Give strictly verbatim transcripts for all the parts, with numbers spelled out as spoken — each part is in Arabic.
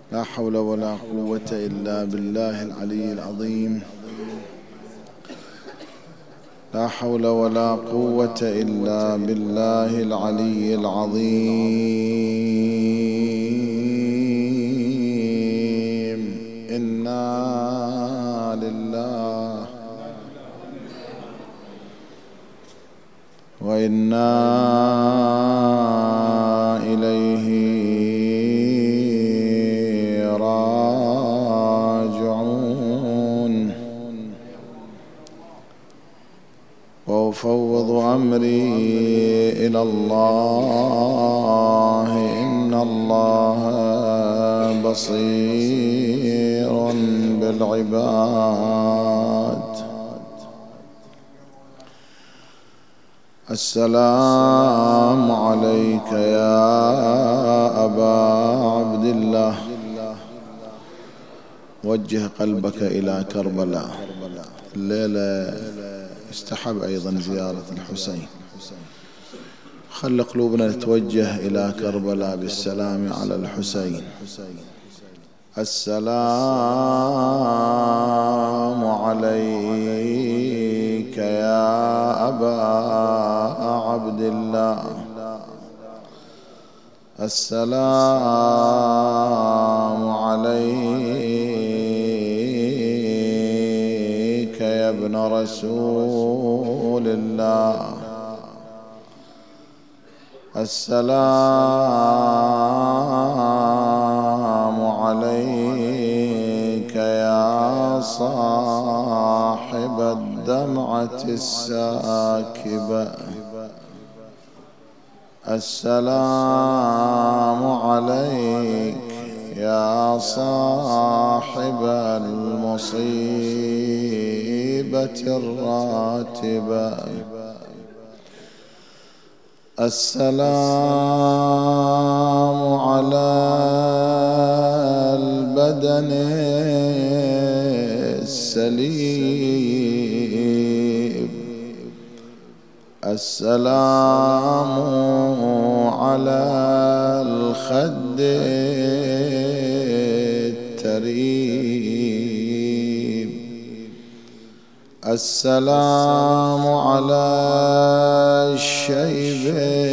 لا حول ولا قوة إلا بالله العلي العظيم. لا حول ولا قوة إلا بالله العلي العظيم. إنا لله وإنا إليه راجعون. وأفوض أمري إلى الله، إن الله بصير بالعباد. السلام عليك يا أبا عبد الله. وجه قلبك إلى كربلاء. الليلة يستحب أيضا زيارة الحسين. خل قلوبنا تتوجه إلى كربلاء بالسلام على الحسين. السلام عليك يا أبا عبد الله. السلام عليك يا ابن رسول الله. السلام عليك يا صاحب الدمعة الساكبة. السلام عليك يا صاحب المصيبة الراتبة. السلام على البدن السليم. السلام على الخد التريب. السلام على الشيب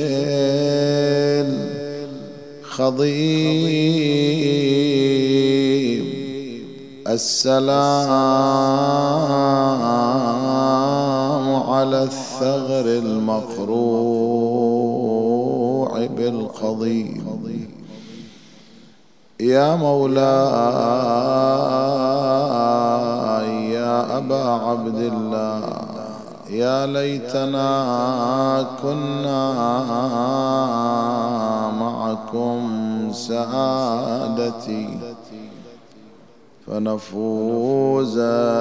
الخضيب. السلام على الثغر المقروع بالقضيب. يا مولاي يا أبا عبد الله، يا ليتنا كنا معكم سعادتي فنفوز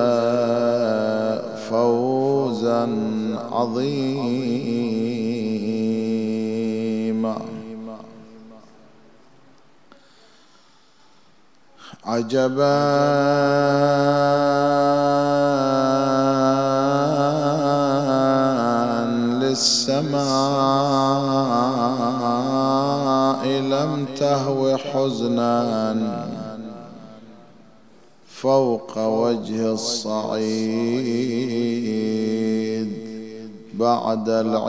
فوزا عظيما. عجبا للسماء لم تهو حزنا فوق وجه الصعيد بعد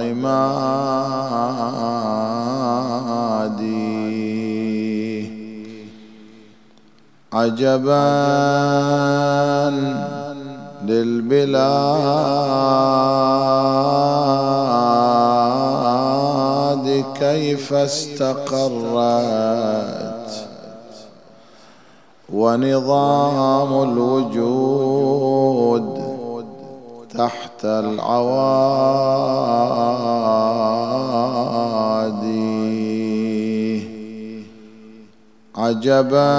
العماد. عجبا للبلاد كيف استقرت ونظام الوجود تحت العوادي. عجبا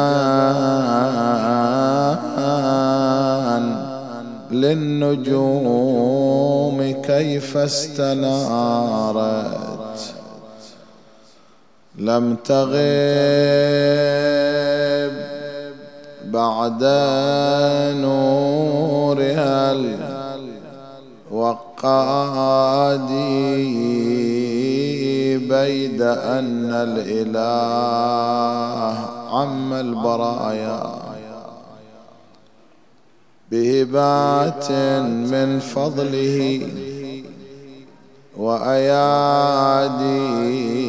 للنجوم كيف استنارت لم تغب بعد نورها الوقادي بيد أن الإله عم البرايا بهبات من فضله وأيادي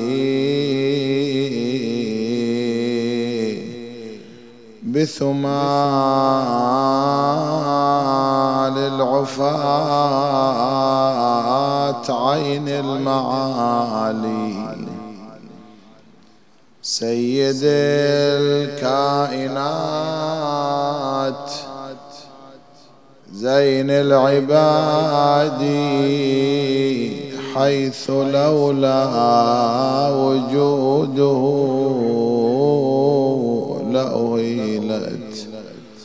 بثمال العفاة عين المعالي سيد الكائنات زين العباد حيث لولا وجوده لأهيلت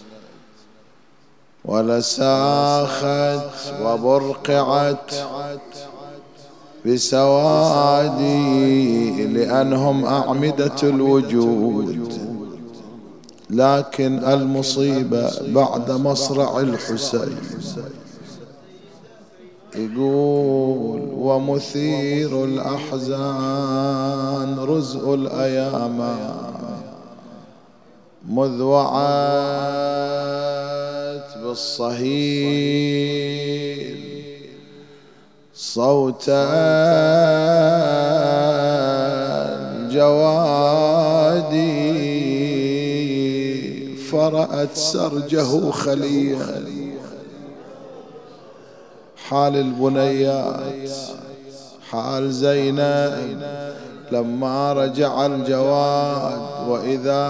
ولساخت وبرقعت بسوادي لأنهم أعمدة الوجود. لكن المصيبة بعد مصرع الحسين يقول ومثير الأحزان رزء الأيام مذ وعت بالصهيل صوت الجوادي فرأت سرجه خليا. حال البنيات حال زينب لما رجع الجواد وإذا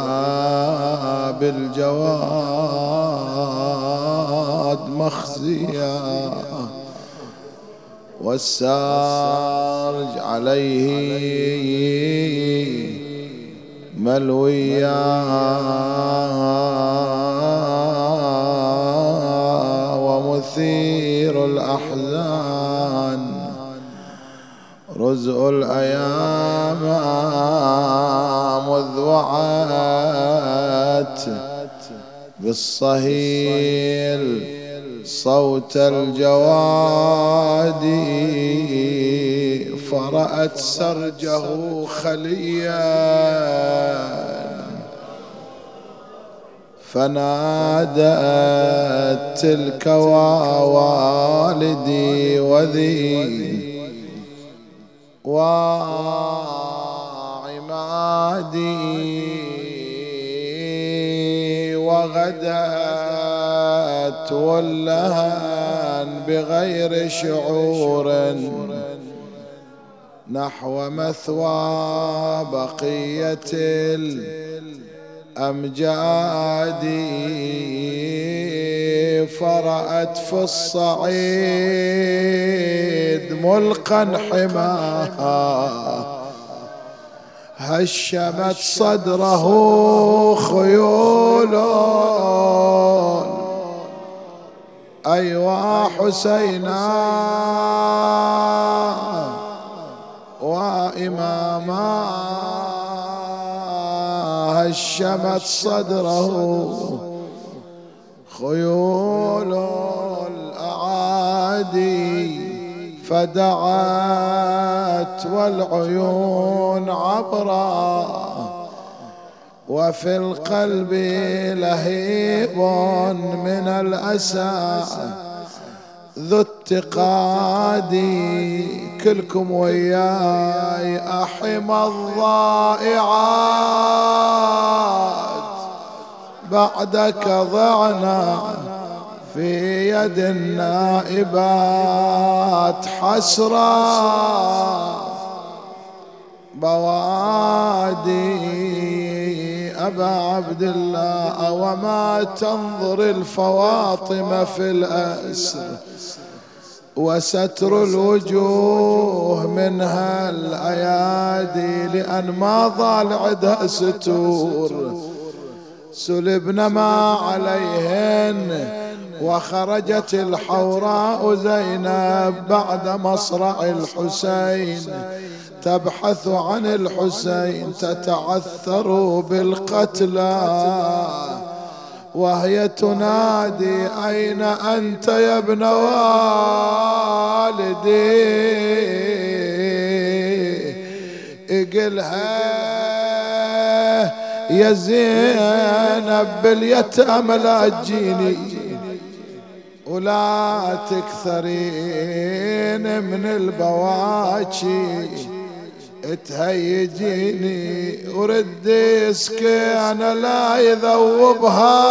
بالجواد مخزيا والسارج عليه ملويا ومثير الأحزان رزء الأيام مذ وعت بالصهيل صوت الجواد فرأت سرجه خليا فنادت تلك ووالدي وذي وعمادي وغدت واللهن بغير شعور نحو مثوى بقية الأمجاد فرأت في الصعيد ملقا حماها هشمت صدره خيول أيوا حسينا وإماما هشمت صدره خيول الأعادي فدعت والعيون عبرا وفي القلب لهيب من الأسى ذو اتقادي كلكم وياي أحمى الضائعات بعدك ضعنا في يد النائبات حسرا بوادي أبا عبد الله وما تنظر الفواطم في الأسر وستر الوجوه منها الأيادي لأن ما ضال عدها ستور سلبن ما عليهن وخرجت الحوراء زينب بعد مصرع الحسين تبحث عن الحسين تتعثر بالقتلى وهي تنادي أين أنت يا ابن والدي اقلها يا زينب باليتامى لا تجيني ولا تكثرين من البواكي تهيجيني وردي سكينة لا يذوبها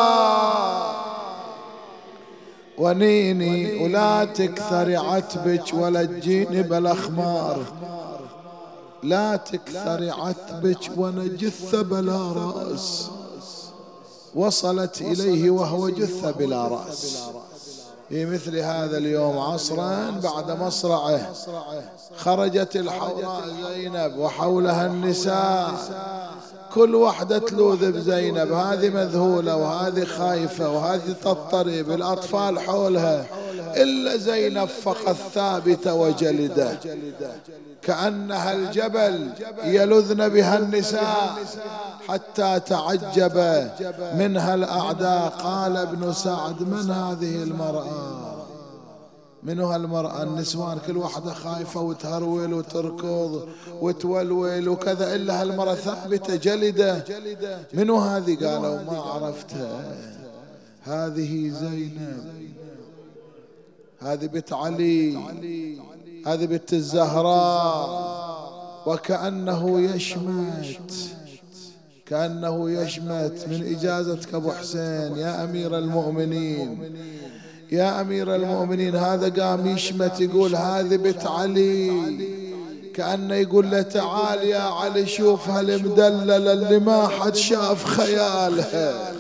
ونيني ولا تكثري عتبك ولا تجيني بالاخمار لا تكثري عتبك وانا جثة بلا رأس وصلت إليه وهو جثة بلا رأس في مثل هذا اليوم عصرا بعد مصرعه خرجت الحوراء زينب وحولها النساء كل واحدة تلوذ بزينب هذه مذهولة وهذه خايفة وهذه تضطرب الأطفال حولها إلا زينب فقط ثابتة وجلدة كأنها الجبل يلذن بها النساء حتى تعجب منها الأعداء. قال ابن سعد من هذه المرأة؟ منها المرأة؟ النسوان كل واحدة خايفة وتهرول وتركض وتولول وكذا إلا هالمرأة ثابتة جلدة. منو هذه؟ قالوا ما عرفتها. هذه زينب، هذه بنت علي، هذه بنت الزهراء. وكأنه يشمت كأنه يشمت من إجازتك أبو حسين يا أمير المؤمنين يا أمير المؤمنين. هذا قام يشمت يقول هذه بنت علي، كأنه يقول له تعال يا علي شوف هالمدللة اللي ما حد شاف خيالها.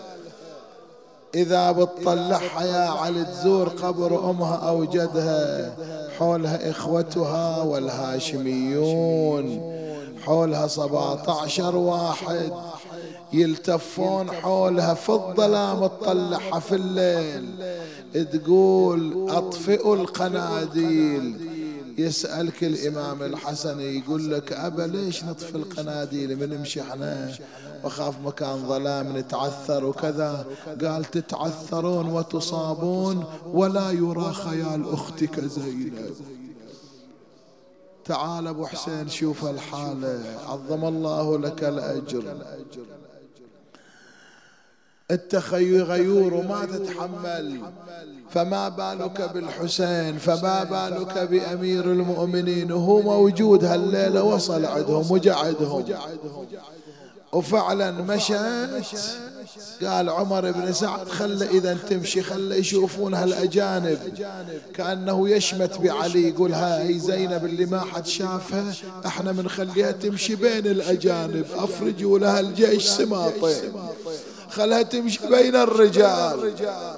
إذا بتطلعها يا علي تزور قبر أمها أو جدها، حولها إخوتها والهاشميون، حولها سبعة عشر واحد يلتفون حولها في الظلام تطلعها في الليل تقول أطفئوا القناديل. يسألك الإمام الحسن يقول لك أبا ليش نطفي القناديل من نمشي احنا وخاف مكان ظلام نتعثر وكذا؟ قال تتعثرون وتصابون ولا يرى خيال أختك زينب. تعال أبو حسين شوف الحالة، عظم الله لك الأجر. التخيل غيور وما تتحمل، فما بالك بالحسين، فما بالك بأمير المؤمنين وهو موجود هالليلة وصل عندهم وجعدهم. وفعلا مشت. قال عمر بن سعد خلى إذا تمشي خلى يشوفون هالأجانب. كأنه يشمت بعلي يقول هاي زينب اللي ما حد شافها احنا بنخليها تمشي بين الأجانب، أفرجوا لها الجيش سماطين خلها تمشي بين الرجال.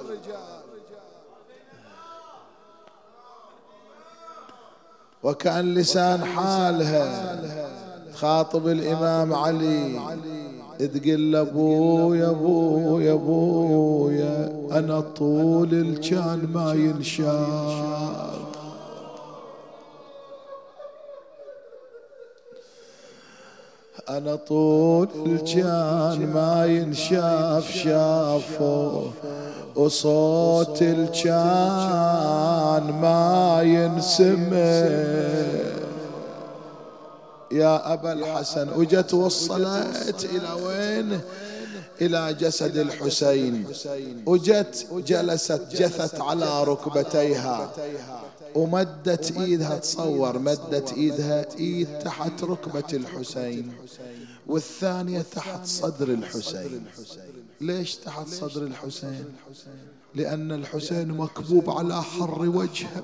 وكأن لسان حالها خاطب الإمام علي تقول له ابويا ابويا ابويا انا طول الكان ما ينشاف، انا طول الكان ما ينشاف شافه، وصوت الكان ما ينسمع. يا أبا الحسن وجت وصلت إلى وين؟ إلى جسد الحسين. وجت جلست جثت على ركبتيها ومدت إيدها، تصور مدت إيدها إيد تحت ركبة الحسين والثانية تحت صدر الحسين. ليش تحت صدر الحسين؟ لأن الحسين مكبوب على حر وجهه.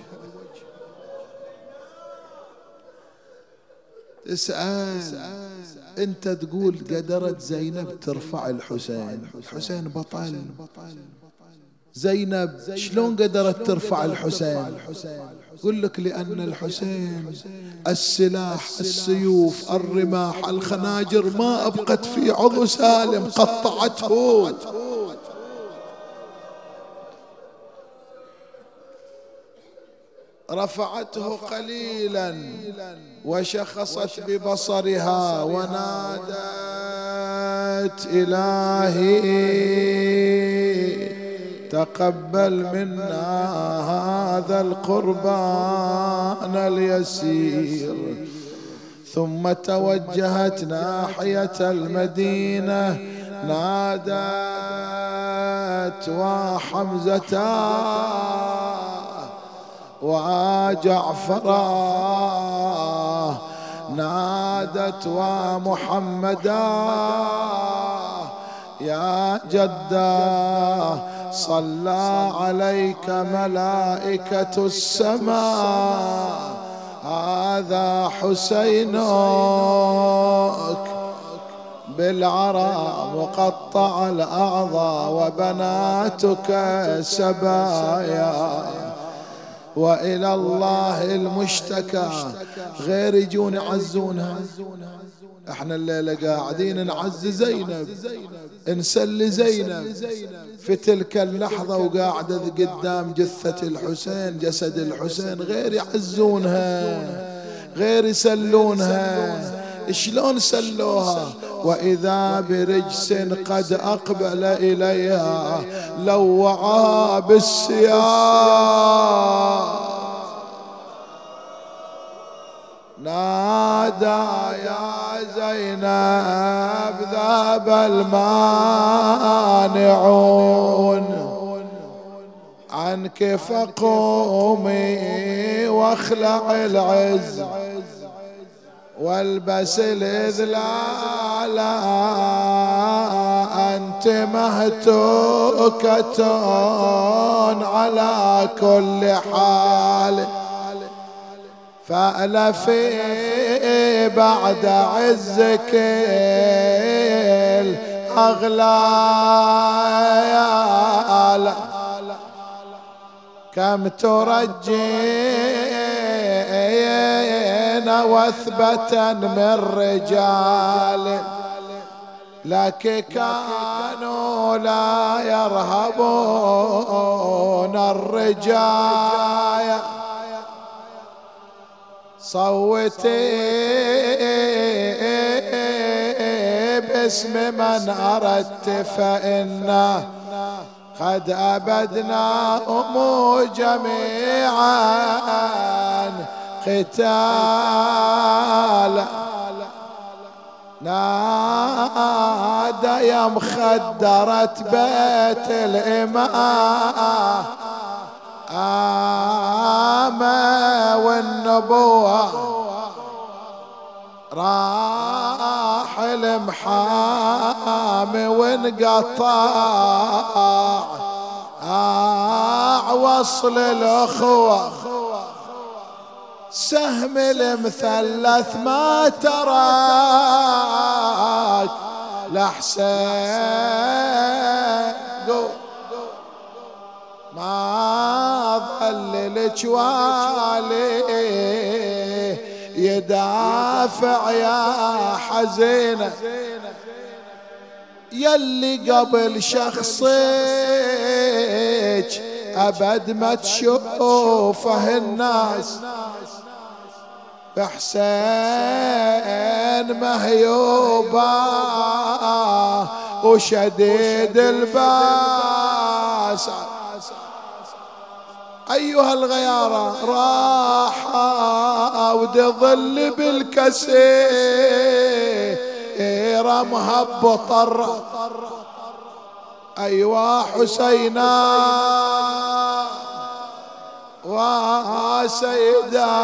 اسأل انت تقول قدرت زينب ترفع الحسين؟ الحسين بطل. زينب شلون قدرت ترفع الحسين؟ يقول لك لأن الحسين السلاح السيوف الرماح الخناجر ما أبقت في عضو سالم، قطعته. رفعته قليلا وشخصت ببصرها ونادت إلهي تقبل منا هذا القربان اليسير. ثم توجهت ناحية المدينة نادت وحمزة وجعفرا، نادت ومحمدا يا جدا صلى عليك ملائكة السماء، هذا حسينك بالعرى مقطع الأعضاء وبناتك سبايا، وإلى الله المشتكى. غير يجون يعزونها، احنا الليلة قاعدين نعز زينب، نسلي زينب في تلك اللحظة وقاعدة قدام جثة الحسين، جسد الحسين. غير يعزونها، غير يسلونها. شلون سلوها؟ وإذا برجس قد أقبل إليها لوعها بالسياط، نادى يا زينب ذاب المانعون عنك فقومي واخلع العز والبس الإذلال، أنت مهتوكة على كل حال، فألفي بعد عزك الأغلال، كم ترجين وثبة من رجال، لك كانوا لا يرهبون الرجال. صوتي باسم من أردت فإنا قد أبدناهم جميعا قتال، نادى يا مخدرة بيت الإمام آمة والنبوة، راح المحامي وانقطع وصل الأخوة، سهم المثلث ما تراك لحسين، ما ظل الجوالي يدافع يا حزينة، يلي قبل شخصك أبد ما تشوفه الناس، حسين مهيوبة وشديد الباس. أيها الغيارى راح ودظل بالكسير مهبط الرأس، أيوا حسينا وسيدا.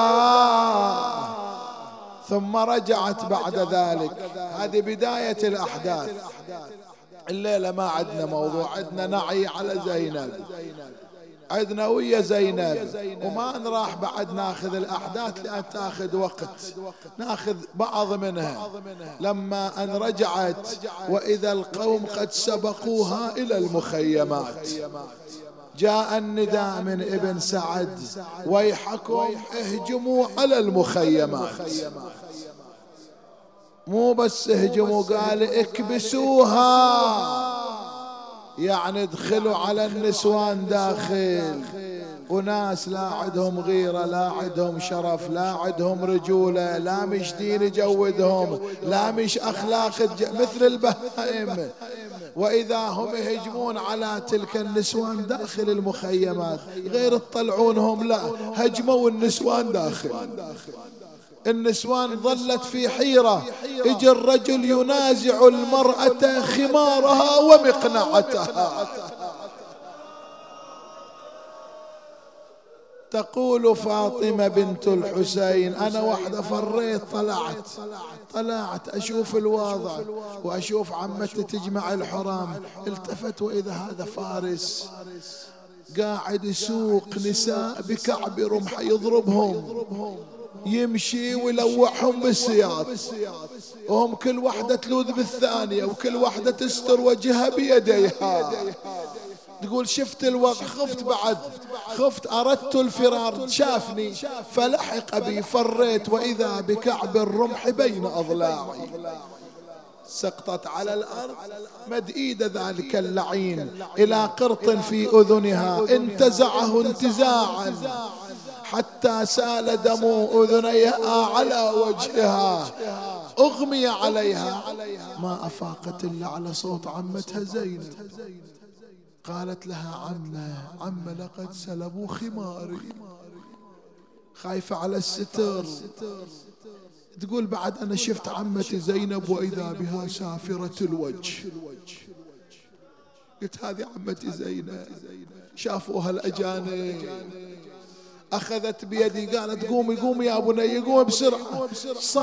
ثم رجعت بعد ذلك. هذه بداية الأحداث. الليلة ما عندنا موضوع، عندنا نعي على زينب، عدنا ويا زينب، وما نراح بعد ناخذ الأحداث لأن تاخذ وقت، ناخذ بعض منها. لما أن رجعت وإذا القوم قد سبقوها إلى المخيمات، جاء النداء من ابن سعد ويحكم اهجموا على المخيمات. مو بس اهجموا، قال اكبسوها، يعني ادخلوا على النسوان داخل، وناس لا عندهم غيرة، لا عندهم شرف، لا عندهم رجولة، لا مش دين يجودهم، لا مش أخلاق مثل البهائم. وإذا هم يهجمون على تلك النسوان داخل المخيمات، غير تطلعونهم، لا هجموا النسوان داخل. النسوان ظلت في حيرة. اجى الرجل ينازع المرأة خمارها ومقنعتها. تقول فاطمة بنت الحسين أنا وحدة فريت، طلعت طلعت أشوف الوضع وأشوف عمتي تجمع الحرام، التفت وإذا هذا فارس قاعد يسوق نساء بكعب رمح يضربهم، يمشي ويلوحهم بالسياط، وهم كل واحدة تلوذ بالثانية وكل واحدة تستر وجهها بيديها. تقول شفت الوضع، خفت بعد، خفت أردت الفرار، شافني فلحق بي، فريت وإذا بكعب الرمح بين أضلاعي. سقطت على الأرض، مد إيد ذلك اللعين إلى قرط في أذنها، انتزعه انتزاعا حتى سال دم أذنيها على وجهها، أغمي عليها، ما أفاقت إلا على صوت عمتها زينب. قالت لها عمه عمه لقد سلبوا خماري، خايفة على الستر. تقول بعد أنا شفت عمتي زينب وإذا بها سافرة الوجه، قلت هذه عمتي زينب. شافوها الأجانب، أخذت بيدي قالت قومي قومي يا بني، قومي بسرعة.